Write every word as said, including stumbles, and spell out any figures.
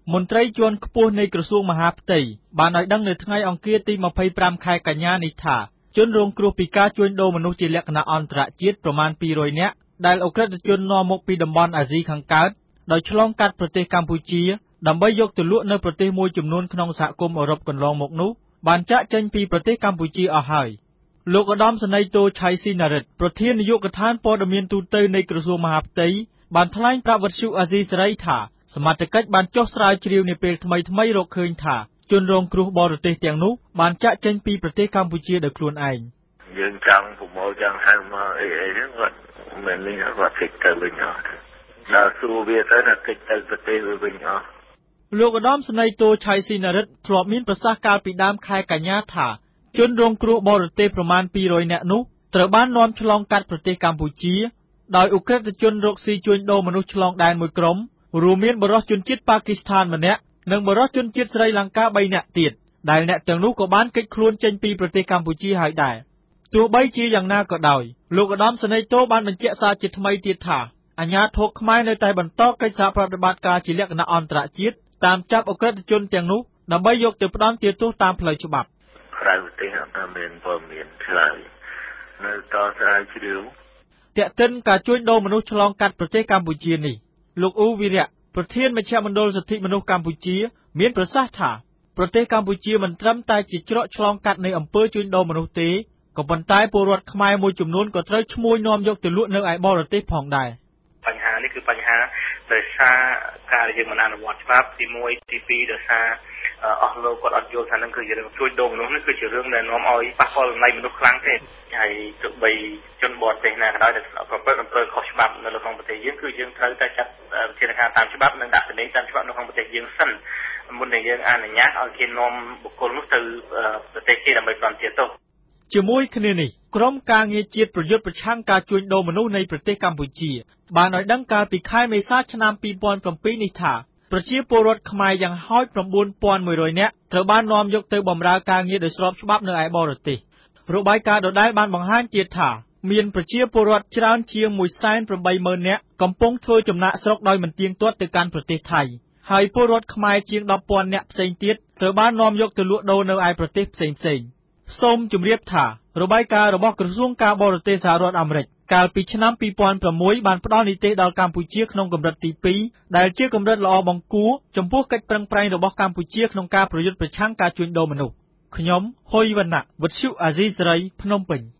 មន្ត្រីជាន់ខ្ពស់នៃក្រសួងមហាផ្ទៃបានឲ្យដឹងនៅថ្ងៃអង្គារទីម្ភៃប្រាំខែកញ្ញានេះថាជនរងគ្រោះពីការជួញដូរមនុស្សជាលក្ខណៈអន្តរជាតិប្រមាណពីរយនាក់ដែលអ ுக ្រិតជននាំមកពីតំបន់អាស៊ីខាងកើតដោយឆ្លងកាត់ប្រទេសកម្ពុជាដើម្បីយកទៅលក់នៅប្រទេសមួយចំនួនក្នុងសហគមន៍អឺរ៉ុបកន្លងមកនោះបានចាកចេញពីប្រទេសកម្ពុជាអស់ហើយលោកឧត្តមសេនីយ៍តូឆៃស៊ីណារិតប្រធាននាយកដ្ឋានព័ត៌មានទូតនៃក្រសួងមហាផ្ទៃបានថ្លែងប្រាប់វិទ្យុអាស៊ីសេរីថាសមត្ថកិច្ចបានចុះស្រាវជ្រាវនាពេលថ្មីថ្មីរកឃើញថាជនរងគ្រោះបរទេសទាំងនោះបានចាកចេញពីប្រទេសកម្ពុជាដោយខ្លួនឯងយើងចង់ប្រមូលចង់ហៅមកអីអីហ្នឹងគាត់មិនមានគាត់គេចទៅវិញអស់ដល់សួរវាទៅថាគេចទៅប្រទេសវាវិញអស់លោកឧត្តមសេនីយ៍តូឆៃស៊ីណារិតធ្លាប់មានប្រសាសន៍កាលពីដើមខែកញ្ញាថាជនរងគ្រោះបរទេសប្រមាណពីរយនាក់នោះត្រូវបាននាំឆ្លងកាត់ប្រទេសកម្ពុជាដោយអ ுக ្រិតជនរកស៊ីជួញដូរមនុស្សឆ្លងដែនមួយក្រុមរួមមានបរិសុទ្ធជនជាតិប៉ាគីស្ថានម្នាក់និងបរិសុទ្ធជនជាតិស្រីលង្កាបីនាក់ទៀតដែលអ្នកទាំងនោះក៏បានគេចខ្លួនចេញពីប្រទេសកម្ពុជាហើយដែរទោះបីជាយ៉ាងណាក៏ដោយលោកឧត្តមសេនីយ៍តូបានបញ្ជាក់សារជាថ្មីទៀតថាអាជ្ញាធរខ្មែរនៅតែបន្តកិច្ចសហប្រតិបត្តិការជាលក្ខណៈអន្តរជាតិតាមចាប់អ ுக ្រិតជនទាំងនោះដើម្បីយកទៅផ្ដន្ទាទោសតាមផ្លូវច្បាប់ក្រៅប្រទេសអត់មានព័ត៌មានឆ្លើយនៅតស្រាវជ្រាវតាក់ទិនការជួញដូរមនុស្សឆ្លងកាត់ប្រទេសកម្ពុជានេះលោកអ៊ូវីរៈប្រធានមជ្ឈមណ្ឌលសិទ្ធិមនុស្សកម្ពុជាមានប្រសាសន៍ថាប្រទេសកម្ពុជាមិនត្រឹមតែជាច្រកឆ្លងកាត់នៃអំពើជួញដូរមនុស្សទេក៏ប៉ុន្តែពលរដ្ឋខ្មែរមួយចំនួនក៏ត្រូវឈ្មួញនាំយកទៅលក់នៅឯបរទេសផងដែរបញ្ហានេះគឺបញ្ហាដោយសារការដែលយើងមិនអនុវត្តច្បាប់ទីមួយទីពីរដោយសារអស់លោកគាត់អត់យល់ថានឹងគឺជារឿងជួញដូរមនុស្សនេះគឺជារឿងដែលនាំឲ្យប៉ះពាល់តម្លៃមនុស្សខ្លាំងទេហើយទោះបីជនបរទេសណាក៏ដោយដែលប្រព្រឹត្តអំពើខុសច្បាប់នៅក្នុងប្រទេសយើងគឺយើងត្រូវតែចាត់វិធានការតាមច្បាប់និងដាក់ពិន័យតាមច្បាប់នៅក្នុងប្រទេសយើងសិនមុននឹងយើងអនុញ្ញាតឲ្យគេនាំបុគ្គលនោះទៅប្រទេសគេដើម្បីផ្ដន្ទាទោសជាមួយគ្នានេះក្រុមការងារជាតិប្រយុទ្ធប្រឆាំងការជួញដូរមនុស្សនៃប្រទេសកម្ពុជាបានឲ្យដឹងកាលពីខែមេសាឆ្នាំពីរពាន់ប្រាំពីរនេះថាប្រជាពលរដ្ឋខ្មែរយ៉ាងហោច៩ពាន់មួយរយនាក់ត្រូវបាននាំយកទៅបម្រើការងារដោយស្របច្បាប់នៅឯបរទេសរបាយការណ៍ដដែលបានបង្ហាញទៀតថាមានប្រជាពលរដ្ឋច្រើនជាងមួយសែនប្រាំបីម៉ឺននាក់កំពុងធ្វើចំណាកស្រុកដោយមិនទៀងទាត់ទៅកាន់ប្រទេសថៃហើយពលរដ្ឋខ្មែរជាងដប់ពាន់នាក់ផ្សេងទៀតត្រូវបាននាំយកទៅលក់ដូរនៅឯប្រទេសផ្សេងៗសូមជម្រាបថារបាយការណ៍របស់ក្រសួងការបរទេសសហរដ្ឋអាមេរិកកាលពីឆ្នាំពីរពាន់ប្រាំមួយបានផ្ដល់នីតិដល់កម្ពុជាក្នុងកម្រិតទីពីរដែលជាកម្រិតល្អបង្គួរចំពោះកិច្ចប្រឹងប្រែងរបស់កម្ពុជាក្នុងការប្រយុទ្ធប្រឆាំងការជួញដូរមនុស្សខ្ញុំហុយវណ្ណៈវិទ្យុអាស៊ីសេរីភ្នំពេញ